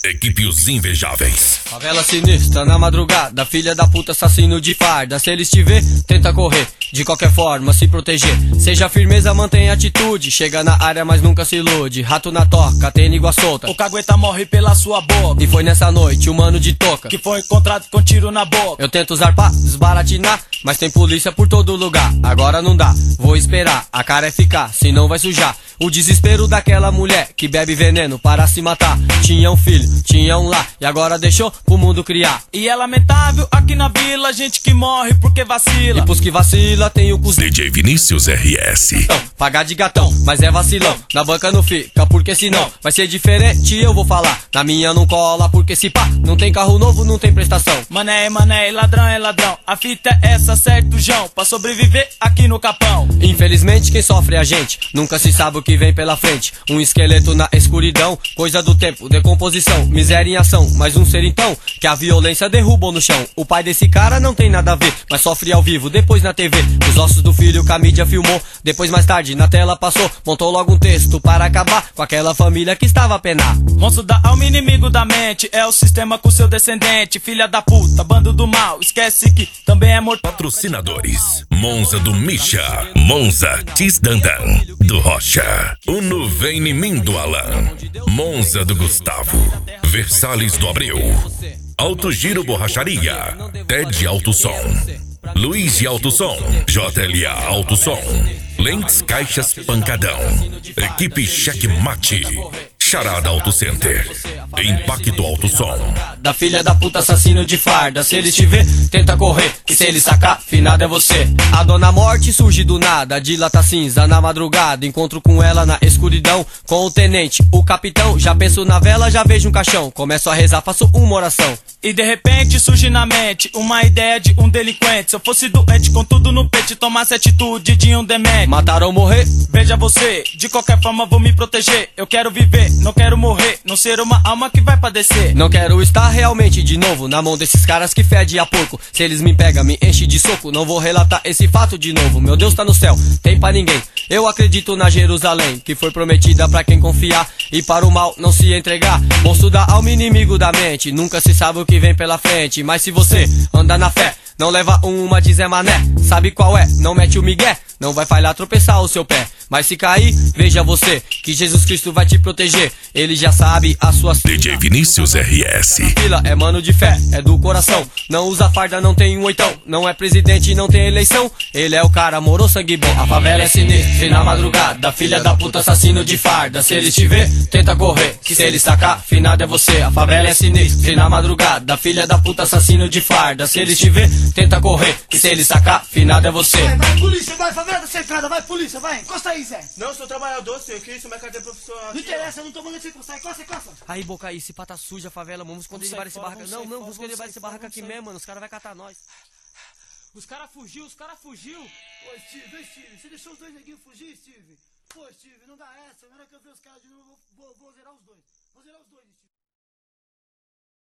Equipe Os Invejáveis. Favela sinistra na madrugada, filha da puta, assassino de farda. Se eles te ver, tenta correr, de qualquer forma se proteger. Seja firmeza, mantenha atitude, chega na área mas nunca se ilude. Rato na toca, tem língua solta, o cagueta morre pela sua boca. E foi nessa noite o mano de toca que foi encontrado com tiro na boca. Eu tento usar pra desbaratinar, mas tem polícia por todo lugar. Agora não dá, vou esperar, a cara é ficar, senão vai sujar. O desespero daquela mulher que bebe veneno para se matar. Tinha um filho, tinha um lá, e agora deixou pro mundo criar. E é lamentável aqui na vila, gente que morre porque vacila. E pros que vacila tem o cuzão. DJ Vinícius RS. Então, pagar de gatão, mas é vacilão. Na banca não fica, porque senão vai ser diferente, eu vou falar. Na minha não cola, porque se pá, não tem carro novo, não tem prestação. Mané, ladrão é ladrão. A fita é essa, certo, João, pra sobreviver aqui no Capão. Infelizmente quem sofre é a gente, nunca se sabe o que vem pela frente. Um esqueleto na escuridão, coisa do tempo, decomposição. Miséria em ação, mais um ser então que a violência derrubou no chão. O pai desse cara não tem nada a ver, mas sofre ao vivo, depois na TV. Os ossos do filho que a mídia filmou, depois mais tarde na tela passou. Montou logo um texto para acabar com aquela família que estava a penar. Monstro da alma, inimigo da mente, é o sistema com seu descendente. Filha da puta, bando do mal, esquece que também é morto. Patrocinadores: Monza do Misha, Monza Tisdandan do Rocha, Uno Vem em mim do Alan, Monza do Gustavo, Versalhes do Abreu, Alto Giro Borracharia, TED Alto Som, Luiz e Alto Som, JLA Alto Som, Lentes Caixas Pancadão, Equipe Checkmate, Charada Auto Center, Impacto Alto Som. Da filha da puta, assassino de farda. Se eles te ver, tenta correr, que se ele sacar, finado é você. A dona morte surge do nada, dilata cinza na madrugada. Encontro com ela na escuridão, com o tenente, o capitão. Já penso na vela, já vejo um caixão. Começo a rezar, faço uma oração. E de repente surge na mente uma ideia de um delinquente. Se eu fosse doente com tudo no peito, tomasse atitude de um demente. Matar ou morrer? Veja você, de qualquer forma vou me proteger. Eu quero viver, não quero morrer, não ser uma alma que vai padecer. Não quero estar realmente de novo na mão desses caras que fede a porco. Se eles me pegam, me enche de soco, não vou relatar esse fato de novo. Meu Deus tá no céu, tem pra ninguém. Eu acredito na Jerusalém, que foi prometida pra quem confiar e para o mal não se entregar. Monstro da alma, inimigo da mente, nunca se sabe o que vem pela frente. Mas se você anda na fé, não leva uma de Zé Mané. Sabe qual é? Não mete o migué, não vai falhar tropeçar o seu pé. Mas se cair, veja você, que Jesus Cristo vai te proteger. Ele já sabe a sua... DJ Vinícius RS. É mano de fé, é do coração. Não usa farda, não tem um oitão. Não é presidente, não tem eleição. Ele é o cara, morou sangue bom. A favela é sinistra e na madrugada, filha da puta, assassino de farda. Se ele te ver, tenta correr, que se ele sacar, finado é você. A favela é sinistra e na madrugada, filha da puta, assassino de farda. Se ele te ver, tenta correr, que se ele sacar, finado é você. Vai polícia, vai, favela cercada, vai polícia, vai, encosta aí, Zé. Não, eu sou trabalhador, senhor, que isso, minha carteira profissional. Não interessa, eu não tô mandando você encostar, encosta. Aí, boca aí, se pata suja, favela, vamos esconder debaixo desse barraca. Não, vamos esconder debaixo desse barraca aqui mesmo, mano, os caras vão catar nós. Os caras fugiu. Ô, Steve, você deixou os dois neguinhos fugir, Steve? Pô, Steve, não dá essa, na hora que eu ver os caras de novo, vou zerar os dois. Steve.